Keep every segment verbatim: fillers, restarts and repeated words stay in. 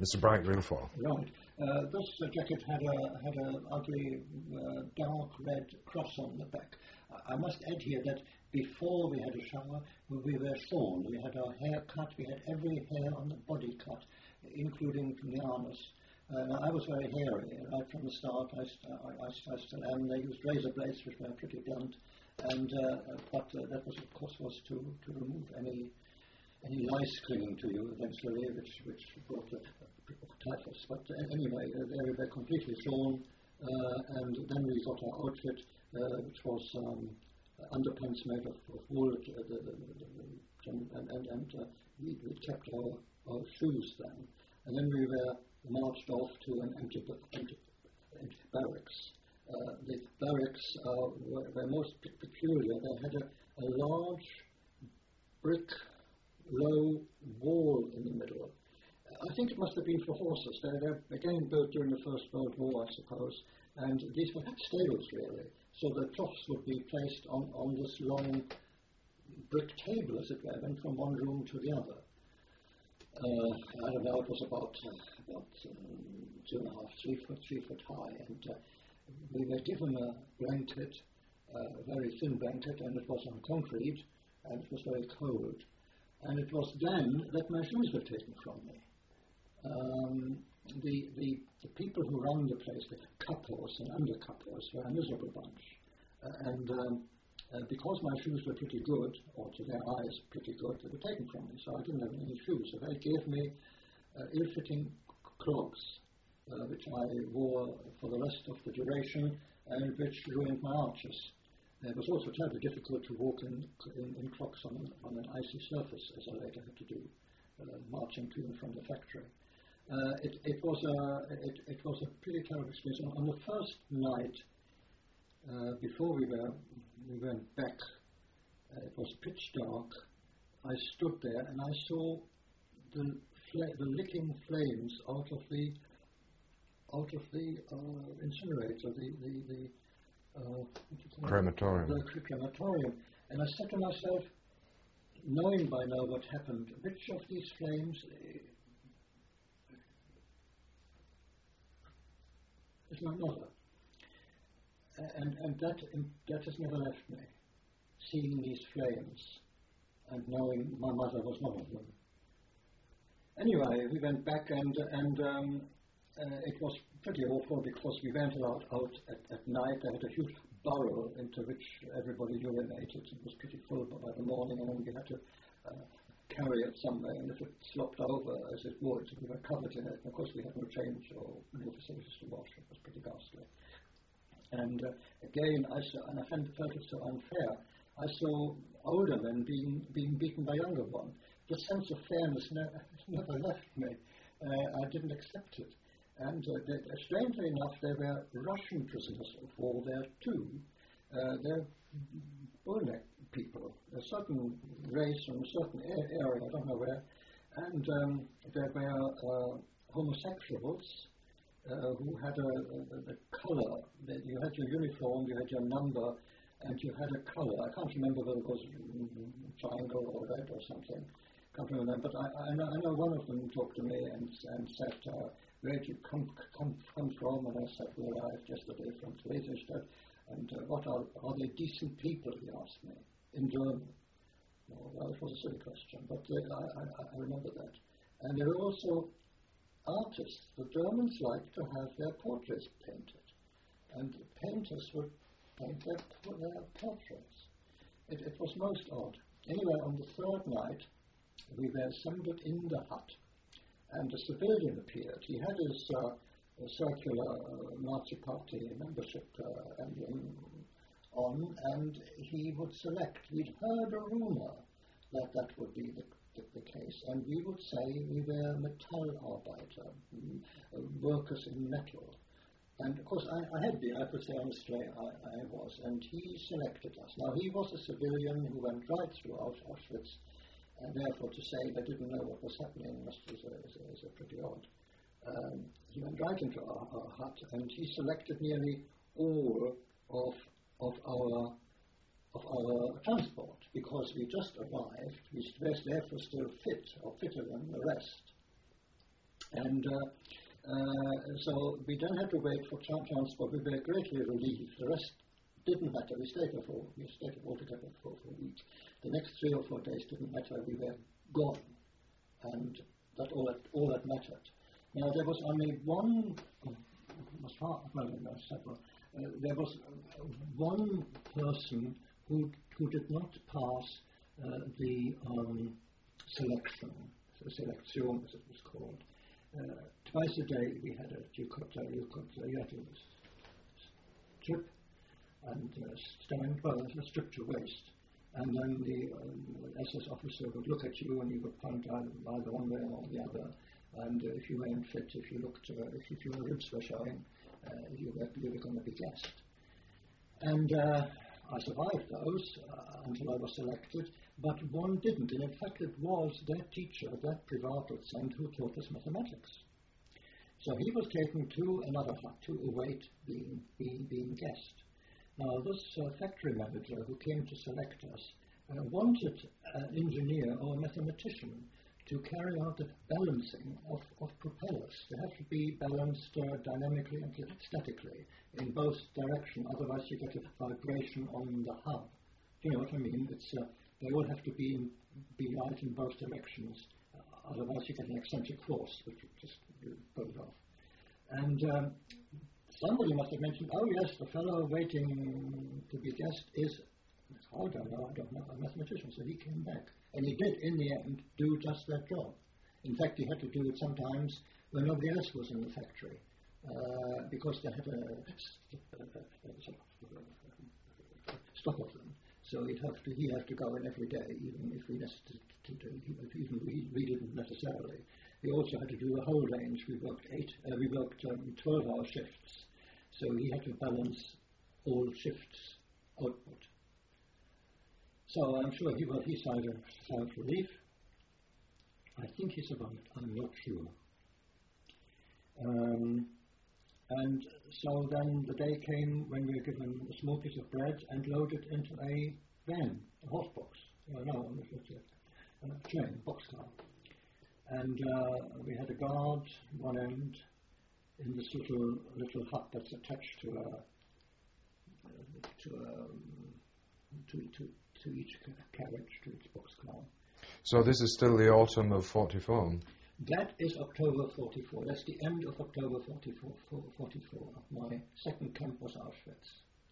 It's a bright uniform. Right. Uh, this uh, jacket had a had an ugly uh, dark red cross on the back. I must add here that before we had a shower, we were shorn. We had our hair cut. We had every hair on the body cut, including from the anus. Uh, now I was very hairy right from the start. I, st- I, I, I still am. They used razor blades, which were pretty blunt, and uh, but uh, that was, of course, was to, to remove any any lice clinging to you eventually, which which brought the typhus. But uh, anyway, uh, they were completely shorn, uh, and then we got our outfit, uh, which was um, underpants made of, of wool, uh, the, the, the, the, and and, and uh, we we kept our, our shoes then, and then we were marched off to an empty, empty, empty barracks. Uh, the barracks uh, were, were most pe- peculiar. They had a, a large brick low wall in the middle. I think it must have been for horses. They were again built during the First World War, I suppose, and these were stables really. So the troughs would be placed on, on this long brick table, as it were, went from one room to the other. Uh, I don't know, it was about, uh, about um, two and a half, three foot, three foot high, and uh, we were given a blanket, uh, a very thin blanket, and it was on concrete, and it was very cold. And it was then that my shoes were taken from me. Um, the, the, the people who run the place, the couples and under-couples, were a miserable bunch. Uh, and um, uh, because my shoes were pretty good, or to their eyes pretty good, they were taken from me, so I didn't have any shoes. So they gave me uh, ill-fitting clogs, uh, which I wore for the rest of the duration, and which ruined my arches. It was also terribly difficult to walk in, in, in clogs on, on an icy surface, as I later had to do, uh, marching to and from the factory. Uh, it, it, was a, it, it was a pretty terrible experience. On, on the first night, uh, before we, were, we went back, uh, it was pitch dark. I stood there and I saw the, fla- the licking flames out of the out of the uh, incinerator, the, the, the Uh, crematorium. The crematorium. And I said to myself, knowing by now what happened, which of these flames uh, is my mother? And, and that, um, that has never left me, seeing these flames and knowing my mother was one of them. Anyway, we went back and, and um, Uh, it was pretty awful because we went out, out at, at night. They had a huge burrow into which everybody urinated. It was pretty full by the morning, and then we had to uh, carry it somewhere. And if it slopped over, as it would, we were covered in it. And of course, we had no change or no facilities to wash. It was pretty ghastly. And uh, again, I saw, and I felt it so unfair. I saw older men being being beaten by younger ones. The sense of fairness never, never left me. Uh, I didn't accept it. And uh, they, uh, strangely enough, there were Russian prisoners of war there too. Uh, they're Bulnek people, a certain race from a certain a- area, I don't know where. And um, there were uh, homosexuals uh, who had a, a, a colour. You had your uniform, you had your number, and you had a colour. I can't remember whether it was triangle or red or something. Can't remember, but I, I, know, I know one of them talked to me and, and said, uh, where did you come, come, come from? And I said, we arrived yesterday from Theresienstadt. And uh, what are, are they decent people, he asked me, in German. Well, it was a silly question, but uh, I, I, I remember that. And there were also artists. The Germans liked to have their portraits painted. And painters would paint their, their portraits. It, it was most odd. Anyway, on the third night, we were assembled in the hut, and a civilian appeared. He had his uh, circular uh, Nazi Party membership uh, emblem on, and he would select. We'd heard a rumor that that would be the, the, the case, and we would say we were Metallarbeiter, mm, uh, workers in metal. And of course, I, I had been, I could say honestly, I, I was, and he selected us. Now, he was a civilian who went right through Auschwitz. And therefore, to say they didn't know what was happening was, was, a, was, a, was a pretty odd. Um, he went right into our, our hut, and he selected nearly all of of our of our transport because we just arrived. We were therefore still fit, or fitter than the rest. And uh, uh, so we then had to wait for tra- transport. We were greatly relieved. The rest didn't matter. We stayed there for we stayed altogether for, for a week. The next three or four days didn't matter. We were gone, and that all that all that mattered. Now there was only one. Oh, was far, well, no, several. Uh, there was uh, one person who who did not pass uh, the um, selection, the selection as it was called. Uh, twice a day we had a you could uh, you could uh, you had to strip and uh, stand well a strip to waist, and then the um, S S officer would look at you and he would point either, either one way or the other. And uh, if you weren't fit, if you looked, uh, if, if your ribs were showing, uh, you were, you were going to be gassed. And uh, I survived those uh, until I was selected, but one didn't. And in fact, it was that teacher, that privat docent, who taught us mathematics. So he was taken to another hut to await being, being, being gassed. Now, this uh, factory manager who came to select us uh, wanted an engineer or a mathematician to carry out the balancing of, of propellers. They have to be balanced uh, dynamically and statically in both directions, otherwise you get a vibration on the hub. You know what I mean? It's, uh, they all have to be, in, be right in both directions, uh, otherwise you get an eccentric force, which would just pull it off. And um, somebody must have mentioned, oh yes, the fellow waiting to be guessed is, I don't know, I don't know, a mathematician. So he came back. And he did, in the end, do just that job. In fact, he had to do it sometimes when nobody else was in the factory, uh, because they had a, a, a, a stock of them. So he'd have to, he'd have to go in every day, even if we necessarily, even we, we didn't necessarily. We also had to do the whole range. We worked eight, uh, we worked um, twelve-hour shifts. So he had to balance all shifts output. So I'm sure he, well, he sighed a sigh of relief. I think he survived. I'm not sure. Um, and so then the day came when we were given a small piece of bread and loaded into a van, a horse box. Uh, no, it's a, a train, boxcar. And uh, we had a guard one end in this little little hut that's attached to a to a to to. to each carriage, to each boxcar. So this is still the autumn of forty-four? That is October forty-four. That's the end of October forty-four. forty-four. My second camp was Auschwitz.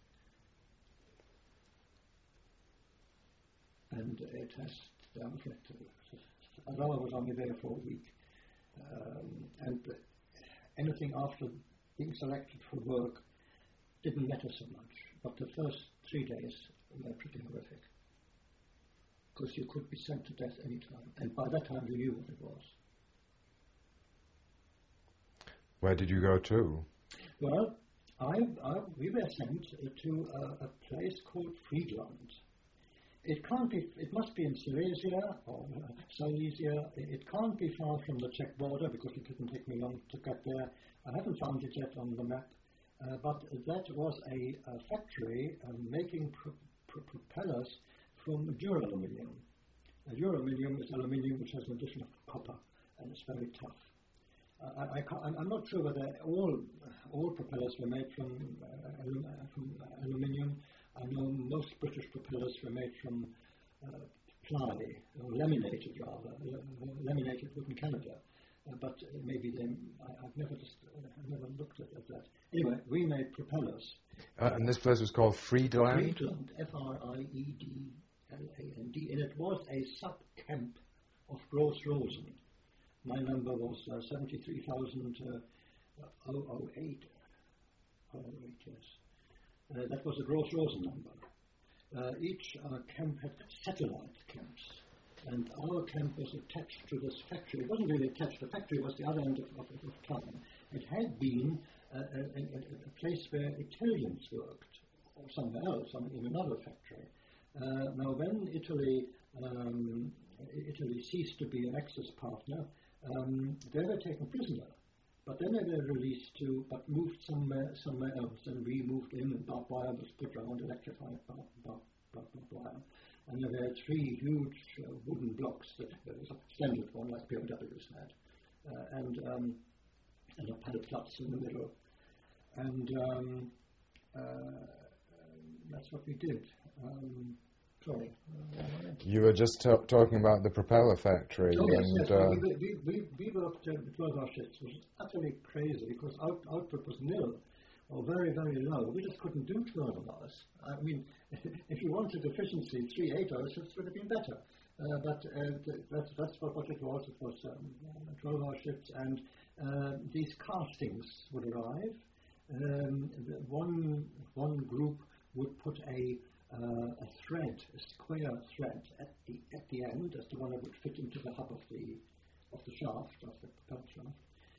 And it has, although I was only there for a week, um, and anything after being selected for work didn't matter so much. But the first three days were pretty horrific, because you could be sent to death any time, and by that time you knew what it was. Where did you go to? Well, I, I, we were sent uh, to a, a place called Friedland. It can't be, it must be in Silesia or uh, Silesia. It, it can't be far from the Czech border, because it didn't take me long to get there. I haven't found it yet on the map, uh, but that was a, a factory uh, making pro- pro- propellers from duraluminum. Uh, duraluminum is aluminium which has an addition of copper, and it's very tough. Uh, I, I I'm not sure whether all all propellers were made from, uh, alum, uh, from uh, aluminium. I know most British propellers were made from uh, ply, or laminated rather, uh, laminated wood in Canada. Uh, but uh, maybe they, I, I've never just, uh, I've never looked at, at that. Anyway, we made propellers. Uh, and this place was called Friedland? Friedland, F R I E D L A N D, and it was a sub-camp of Gross Rosen. My number was uh, seventy-three thousand eight. Oh eight, yes. Uh, that was the Gross Rosen number. Uh, each uh, camp had satellite camps, and our camp was attached to this factory. It wasn't really attached. The factory was the other end of, of, of town. It had been uh, a, a, a place where Italians worked, or somewhere else, in another factory. Uh, now, when Italy um, Italy ceased to be an Axis partner, um, they were taken prisoner. But then they were released to, but moved somewhere somewhere else, and we moved in, and barbed wire was put around, electrified barbed bar, bar, bar, wire. And there were three huge uh, wooden blocks, that there was a standard one like P O Ws had, uh, and um, and a pallet flats in the middle, and um, uh, that's what we did. Um, sorry. You were just t- talking about the propeller factory. Oh, yes, and, yes. uh, we, we, we, we worked uh, twelve-hour shifts. It was utterly crazy because out, output was nil or very, very low. We just couldn't do twelve hours. I mean, if you wanted efficiency, three eight-hour shifts would have been better. Uh, but uh, th- that's, that's what, what it was. It was um, twelve-hour shifts, and uh, these castings would arrive. Um, the one, one group would put a Uh, a thread, a square thread at the at the end, as the one that would fit into the hub of the of the shaft, of the propeller shaft,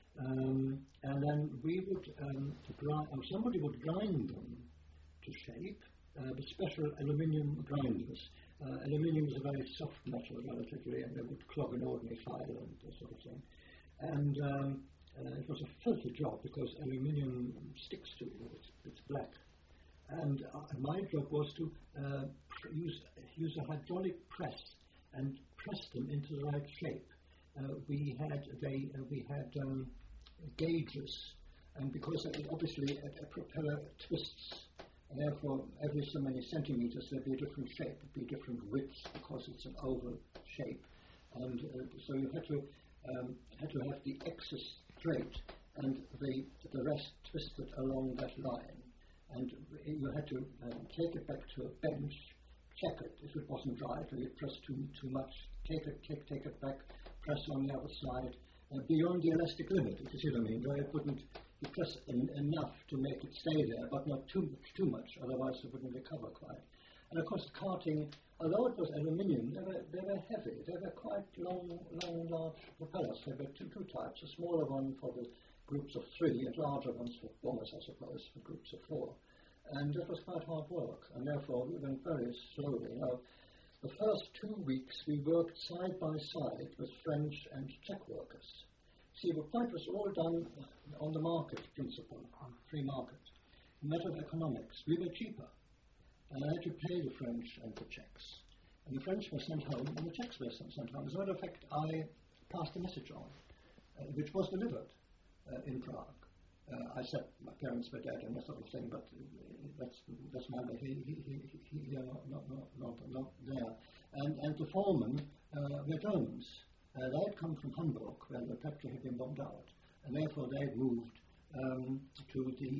um, and then we would um, grind, or somebody would grind them to shape uh, with special aluminium grinders. Uh, aluminium is a very soft metal relatively, and they would clog an ordinary file and that sort of thing. And um, uh, it was a filthy job because aluminium sticks to you; it's, it's black. And uh, my job was to uh, use use a hydraulic press and press them into the right shape. Uh, we had they uh, we had um, gauges, and because uh, obviously a, a propeller twists, and therefore every so many centimeters there'd be a different shape, it'd be different widths because it's an oval shape, and uh, so you had to um, had to have the axis straight and the the rest twisted along that line. And you had to um, take it back to a bench, check it. If it wasn't right, or you pressed too too much, take it, take, take it back, press on the other side, uh, beyond the elastic limit, if you see what I mean, where it wouldn't, you press en- enough to make it stay there, but not too much, too much, otherwise it wouldn't recover quite. And of course, carting, although it was aluminium, they were, they were heavy. They were quite long, long, large propellers. There were two, two types, a smaller one for the groups of three, and larger ones for bombers, I suppose, for groups of four. And that was quite hard work, and therefore we went very slowly. Now, the first two weeks we worked side by side with French and Czech workers. See, the point was all done on the market principle, on free market. A matter of economics. We were cheaper, and I had to pay the French and the Czechs. And the French were sent home, and the Czechs were sent home. As a matter of fact, I passed a message on, uh, which was delivered uh, in Prague. Uh, I said my parents were dead and that sort of thing, but uh, that's that's neither he he he he here not not not not, not there. And and the foremen uh, were Germans. Uh, they had come from Hamburg, where the factory had been bombed out, and therefore they had moved um, to the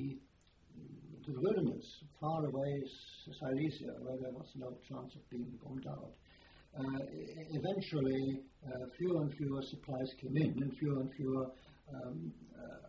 to the wilderness, far away Silesia, where there was no chance of being bombed out. Uh, eventually, uh, fewer and fewer supplies came in, and fewer and fewer um, uh,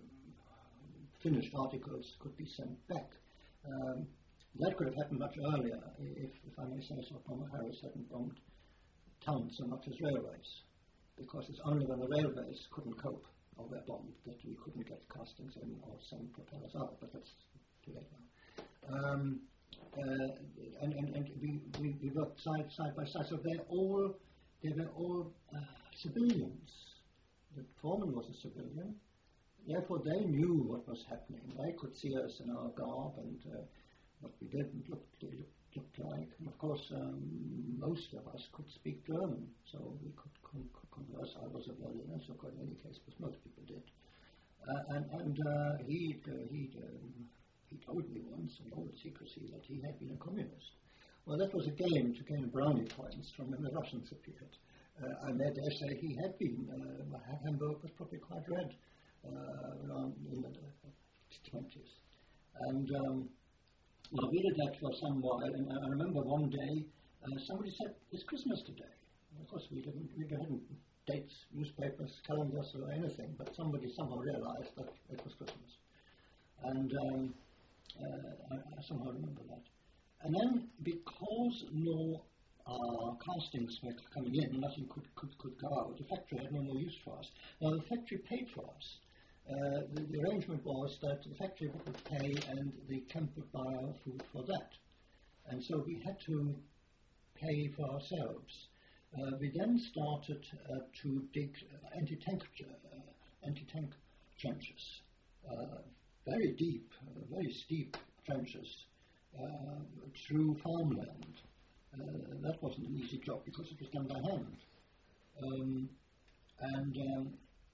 finished articles could be sent back. Um, that could have happened much earlier if, if I may say so, Bomber Harris hadn't bombed towns so much as railways, because it's only when the railways couldn't cope or were bombed that we couldn't get castings in or send propellers out, but that's too late now. Um, uh, and, and, and we, we, we worked side, side by side, so they're all, they were all uh, civilians. The foreman was a civilian. Therefore, they knew what was happening. They could see us in our garb and uh, what we did and looked, looked, looked like. And of course, um, most of us could speak German, so we could con- converse. I was a Berliner, so in any case, but most people did. Uh, and and uh, he uh, he um, he told me once, in all secrecy, that he had been a communist. Well, that was a game to gain brownie points from when the Russians appeared. Uh, and they dare say he had been. Uh, Hamburg was probably quite red. Uh, around in the twenties. And um, well, we did that for some while, and I remember one day uh, somebody said, "It's Christmas today." And of course, we didn't, we hadn't dates, newspapers, calendars, or anything, but somebody somehow realized that it was Christmas. And um, uh, I, I somehow remember that. And then, because no uh, castings were coming in, nothing could, could, could go out, the factory had no more use for us. Now, the factory paid for us. Uh, the, the arrangement was that the factory would pay and the camp would buy our food for that. And so we had to pay for ourselves. Uh, we then started uh, to dig uh, anti-tank, uh, anti-tank trenches, uh, very deep, uh, very steep trenches uh, through farmland. Uh, that wasn't an easy job because it was done by hand. Um, and um,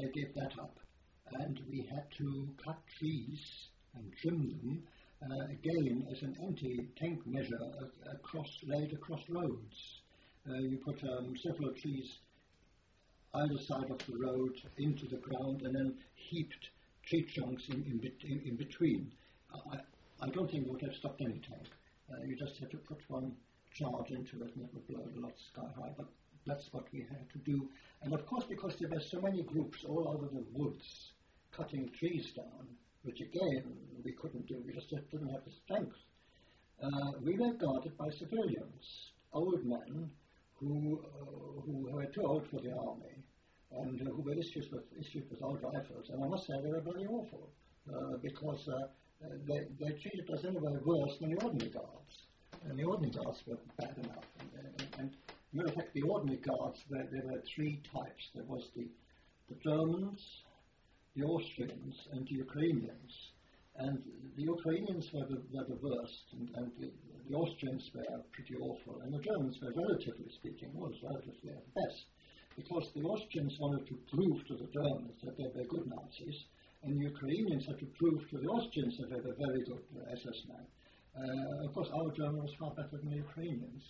they gave that up, and we had to cut trees and trim them, uh, again as an anti-tank measure uh, across, laid across roads. Uh, you put um, several trees either side of the road into the ground and then heaped tree trunks in, in, in, in between. I, I don't think it would have stopped any tank. Uh, you just had to put one charge into it and it would blow a lot sky high, but that's what we had to do. And of course, because there were so many groups all over the woods cutting trees down, which again we couldn't do, we just didn't have the strength. Uh, we were guarded by civilians, old men who uh, who were too old for the army and uh, who were issued with, issued with old rifles. And I must say they were very awful uh, because uh, they, they treated us anyway worse than the ordinary guards. And the ordinary guards were bad enough. And, and, and in fact, the ordinary guards, there, there were three types. There was the, the Germans, the Austrians, and the Ukrainians. And the Ukrainians were the, were the worst, and, and the, the Austrians were pretty awful, and the Germans were, relatively speaking, was relatively at best, because the Austrians wanted to prove to the Germans that they were good Nazis, and the Ukrainians had to prove to the Austrians that they were very good uh, S S men. Uh, of course, our German was far better than the Ukrainians.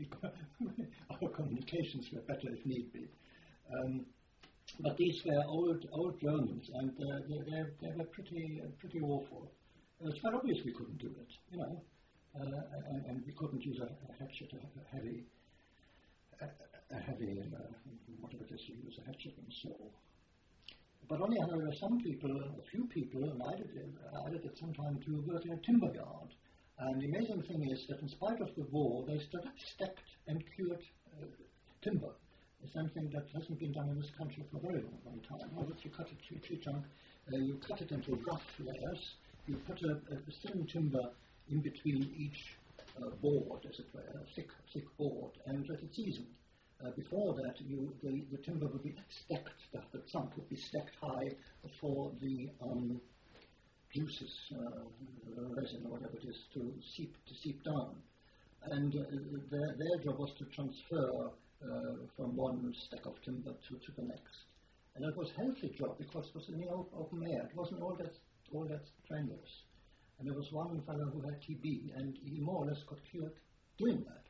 Our communications were better if need be. Um, but these were old, old Germans, and uh, they, they, they were pretty, uh, pretty awful. Uh, it's quite obvious we couldn't do it, you know, uh, and, and we couldn't use a, a hatchet, a, a heavy, a, a heavy, uh, whatever it is you use, a hatchet and saw. But on the other hand, some people, a few people, and I did, I did at some time too, worked in a timber yard. And the amazing thing is that in spite of the war, they still stacked and cured uh, timber. It's something that hasn't been done in this country for a very long, long time. Now that you cut a tree, tree trunk, uh, you cut it into rough layers, you put a, a thin timber in between each uh, board, as it were, a thick, thick board, and let it season. Uh, before that, you, the, the timber would be stacked, the, the trunk would be stacked high for the um, juices, uh, resin or whatever it is, to seep to seep down. And uh, their, their job was to transfer uh, from one stack of timber to, to the next. And it was a healthy job because it was in the open air. It wasn't all that all that strenuous. And there was one fellow who had T B, and he more or less got cured doing that.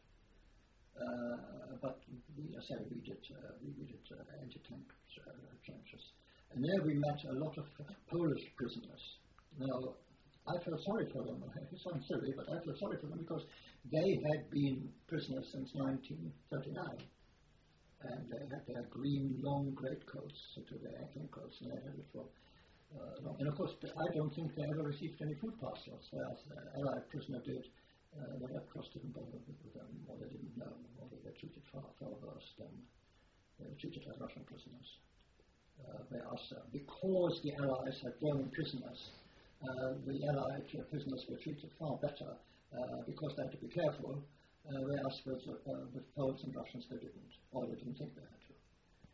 Uh, but we, I said we did uh, we, we did uh, anti-tank uh, trenches, and there we met a lot of Polish prisoners. Now, I felt sorry for them. It sounds silly, but I felt sorry for them because they had been prisoners since nineteen thirty-nine. And they had their green, long greatcoats to their ankles, and they had it for uh, long. And of course, I don't think they ever received any food parcels, whereas the Allied prisoner did. Uh, the Red Cross didn't bother with them, or they didn't know, or they were treated far, far worse than they were treated as Russian prisoners. Uh, whereas, uh, because the Allies had German prisoners, Uh, the Allied uh, prisoners were treated far better uh, because they had to be careful, uh, whereas with, uh, with Poles and Russians they didn't, or they didn't think they had to.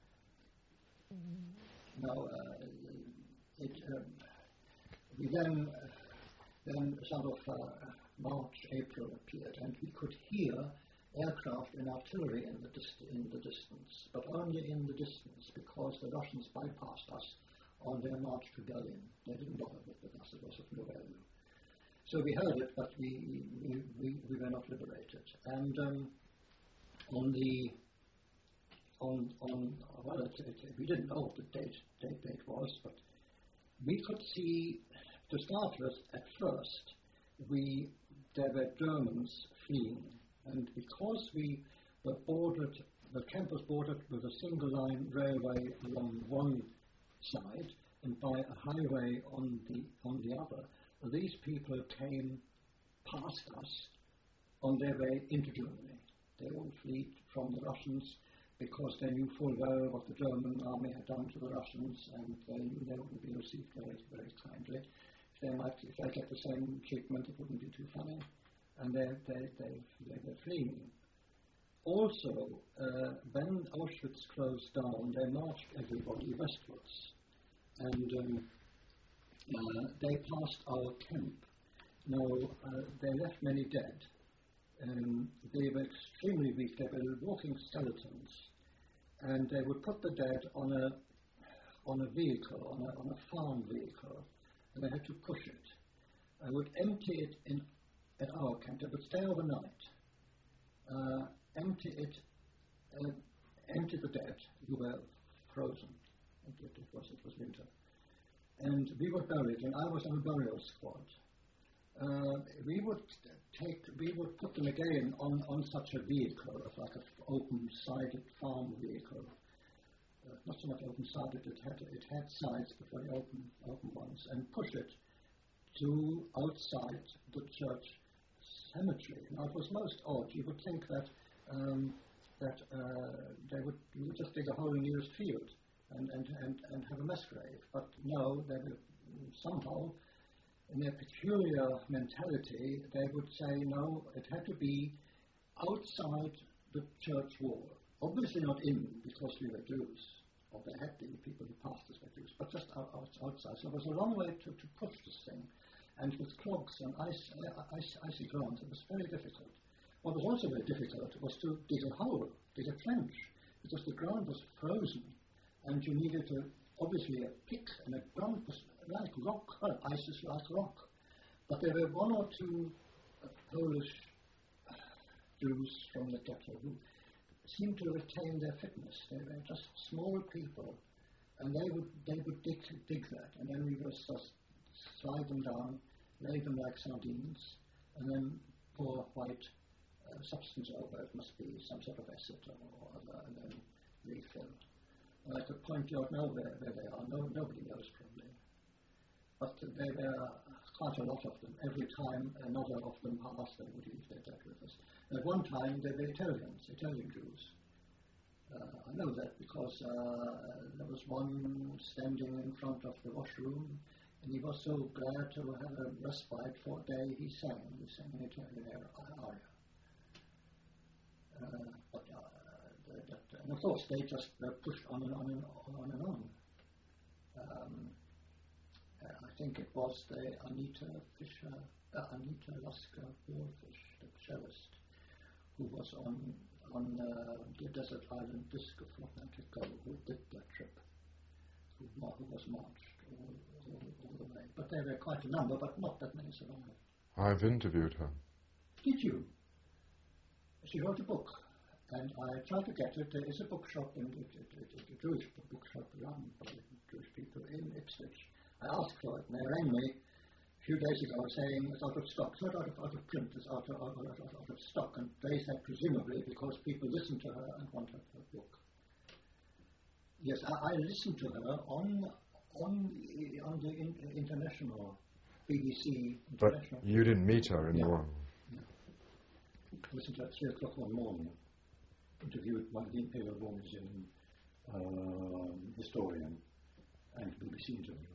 Mm-hmm. Now, uh, it, um, we then, uh, then sort of uh, March, April appeared, and we could hear aircraft and artillery in the, dist- in the distance, but only in the distance because the Russians bypassed us on their march to Berlin. They didn't bother with us, it was of no value. So we heard it, but we, we, we, we were not liberated. And um, on the, on, on well, it, it, we didn't know what the date, date, date was, but we could see, to start with, at first, we, there were Germans fleeing. And because we were bordered, the camp was bordered with a single line railway along one side and by a highway on the on the other, these people came past us on their way into Germany. They all fled from the Russians because they knew full well what the German army had done to the Russians, and they knew they wouldn't be received very, very kindly. If they might, if they get the same treatment, it wouldn't be too funny. And they they they, they were fleeing. Also, uh, when Auschwitz closed down, they marched everybody westwards. And um, uh, they passed our camp. Now, uh, they left many dead. Um, they were extremely weak. They were walking skeletons. And they would put the dead on a on a vehicle, on a, on a farm vehicle, and they had to push it. I would empty it in at our camp. They would stay overnight, uh, empty it, uh, empty the dead who were frozen. It, it, it was it was winter, and we would bury it. And I was on a burial squad. Uh, we would take, we would put them again on, on such a vehicle, like an open-sided farm vehicle. Uh, not so much open-sided, it had it had sides, but very open, open ones, and push it to outside the church cemetery. Now it was most odd. You would think that um, that uh, they would you would just dig a hole in the nearest field and, and, and, and have a mass grave, but no, they would somehow, in their peculiar mentality, they would say no, it had to be outside the church wall. Obviously not in, because we were Jews, or they had been, people who passed us were Jews, but just out, out, outside. So it was a long way to, to push this thing, and with clogs and ice, uh, ice, icy ground, it was very difficult. What was also very difficult was to dig a hole, dig a trench, because the ground was frozen, and you needed a, obviously a pick, and the ground was like rock, uh, ice is like rock. But there were one or two uh, Polish uh, Jews from the ghetto who seemed to retain their fitness. They were just small people, and they would they would dig dig that, and then we would just slide them down, lay them like sardines, and then pour white uh, substance over. It must be some sort of acid or, or other, and then refill. And I could point you out now where, where they are. No, nobody knows probably. But there were quite a lot of them. Every time another of them passed, they would leave their dead with us. And at one time, they were Italians, Italian Jews. Uh, I know that because uh, there was one standing in front of the washroom, and he was so glad to have a respite for a day, he sang. He sang an Italian aria. Uh, but, uh, that, that, and of course, they just uh, pushed on and on and on and on. Um, Uh, I think it was the Anita Fischer, uh, Anita Lasker Warfish, the cellist, who was on on uh, the desert island Disk of Atlantico, who did that trip, who, who was marched all, all, all the way. But there were quite a number, but not that many survived. I've interviewed her. Did you? She wrote a book, and I tried to get it. There is a bookshop, in it, it, it, it, a Jewish bookshop run by Jewish people in Ipswich. I asked for it, and they rang me a few days ago saying it's out of stock. It's not out of, out of print, it's out of, out, of, out, of, out of stock. And they said, presumably, because people listened to her and wanted her book. Yes, I, I listened to her on on, on the in, international, B B C international. But you didn't meet her in yeah. the world? No. I listened to her at three o'clock one morning. Interviewed one of the Imperial War Museum um, historian and B B C interviewer.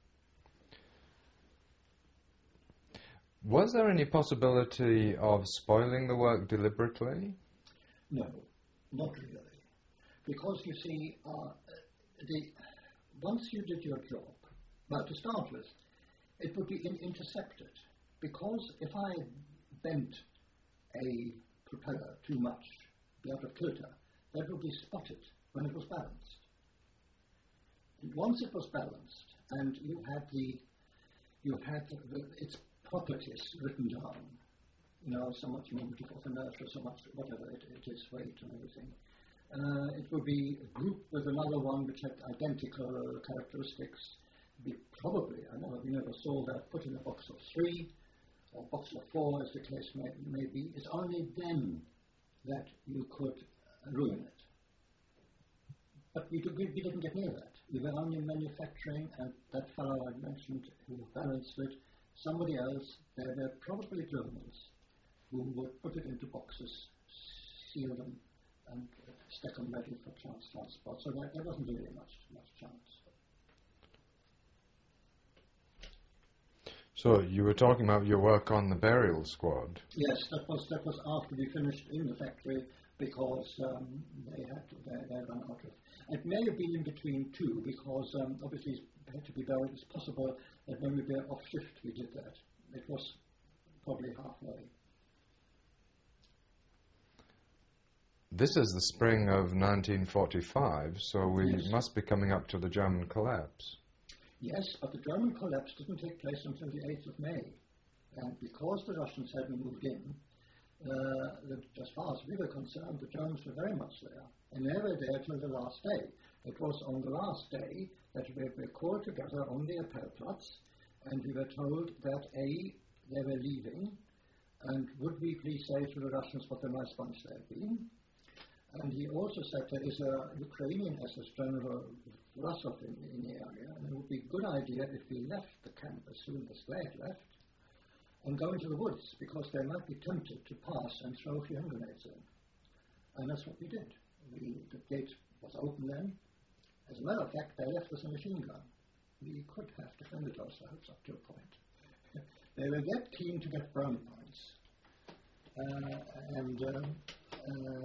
Was there any possibility of spoiling the work deliberately? No, not really. Because you see, uh, the, once you did your job, well, to start with, it would be in intercepted. Because if I bent a propeller too much, be out of kilter, that would be spotted when it was balanced. And once it was balanced, and you had the, you had the, the, its properties written down, you know, so much moment of inertia, so much whatever it, it is, weight and everything. Uh, it would be grouped with another one which had identical characteristics. Be probably, I know we never saw that, put in a box of three or box of four, as the case may, may be. It's only then that you could ruin it. But we, do, we, we didn't get near that. We were only manufacturing, and that fellow I mentioned who balanced it, somebody else, there were probably Germans who would put it into boxes, seal them, and uh, stack them ready for trans transport. So there, there wasn't really much, much chance. So you were talking about your work on the burial squad. Yes, that was that was after we finished in the factory, because um, they had to, they, they ran out of. It may have been in between too, because um, obviously it had to be buried. It's possible that when we were off shift we did that. It was probably halfway. this is the spring of nineteen forty-five, so we Yes. must be coming up to the German collapse. Yes, but the German collapse didn't take place until the eighth of May. And because the Russians hadn't moved in, uh, the, as far as we were concerned, the Germans were very much there. And they were there till the last day. It was on the last day that we were called together on the Appellplatz, and we were told that A, they were leaving, and would we please say to the Russians what a nice bunch they had been. And he also said there is a Ukrainian S S General Vlasov in, in the area, and it would be a good idea if we left the camp as soon as they had left and go into the woods, because they might be tempted to pass and throw a few hand grenades in. And that's what we did. We, the gate was open then. As a matter of fact, they left us a machine gun. We could have defended ourselves up to a point. They were that keen to get brownie points. Uh, and um, uh,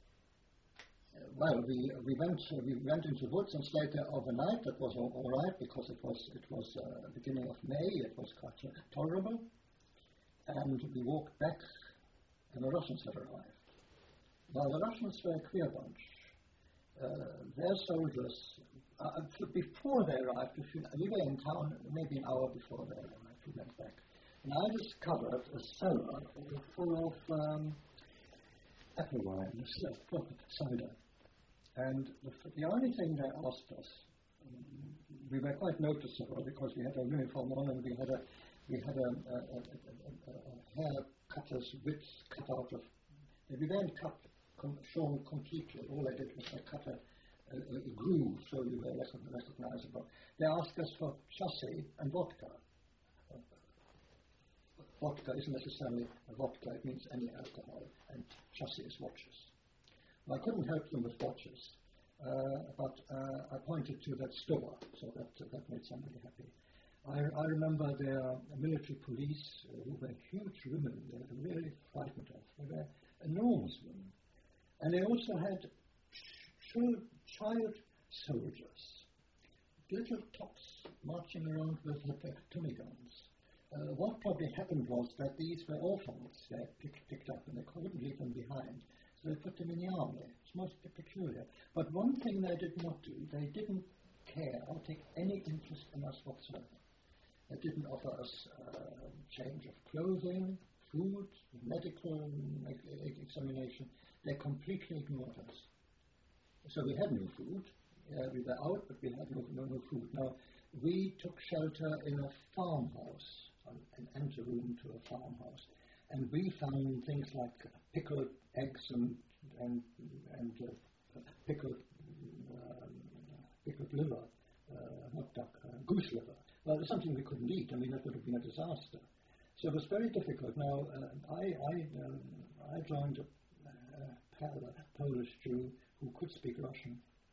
well, we we went uh, we went into the woods and stayed there overnight. That was all, all right, because it was it was uh, beginning of May. It was quite uh, tolerable. And we walked back, and the Russians had arrived. Now the Russians were a queer bunch. Uh, their soldiers, uh, before they arrived, if you, we were in town maybe an hour before they arrived. We went back, and I discovered a cellar full of um, apple wine, cider. And the, the only thing they asked us, um, we were quite noticeable because we had a uniform on and we had a we had a, a, a, a, a hair cutter's width cut out of. We weren't cut com, shown completely. All they did was they cut a, a, a groove so we were recognizable. They asked us for chassis and vodka. Uh, vodka isn't necessarily a vodka; it means any alcohol, and chassis is watches. I couldn't help them with watches, uh, but uh, I pointed to that store, so that uh, that made somebody happy. I, I remember their military police, uh, who were huge women. They were really frightened of. They were enormous women, and they also had ch- ch- child soldiers, little tots marching around with uh, Tommy guns. Uh, what probably happened was that these were orphans they had picked, picked up, and they couldn't leave them behind. So they put them in the army. It's most peculiar. But one thing they did not do, they didn't care or take any interest in us whatsoever. They didn't offer us uh, change of clothing, food, medical examination. They completely ignored us. So we had no food. Uh, we were out, but we had no, no, no food. Now, we took shelter in a farmhouse, an anteroom to a farmhouse. And we found things like pickled eggs and and and uh, pickled um, pickled liver, uh, not duck, uh, goose liver. Well, it's something we couldn't eat. I mean, that would have been a disaster. So it was very difficult. Now, uh, I I, um, I joined a, a, a Polish Jew who could speak Russian,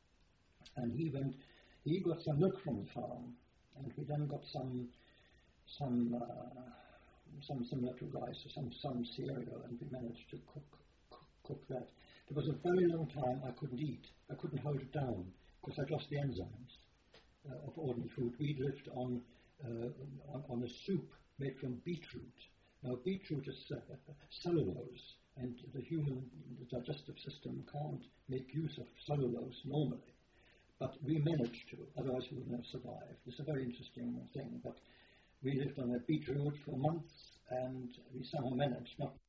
and he went. He got some milk from the farm, and we then got some some. Uh, some similar to rice or some, some cereal, and we managed to cook, cook cook that. There was a very long time I couldn't eat. I couldn't hold it down because I lost the enzymes uh, of ordinary food. We lived on, uh, on on a soup made from beetroot. Now beetroot is uh, cellulose, and the human the digestive system can't make use of cellulose normally. But we managed to, otherwise we wouldn't have survived. It's a very interesting thing, but we lived on a beetroot for months, and we somehow managed, not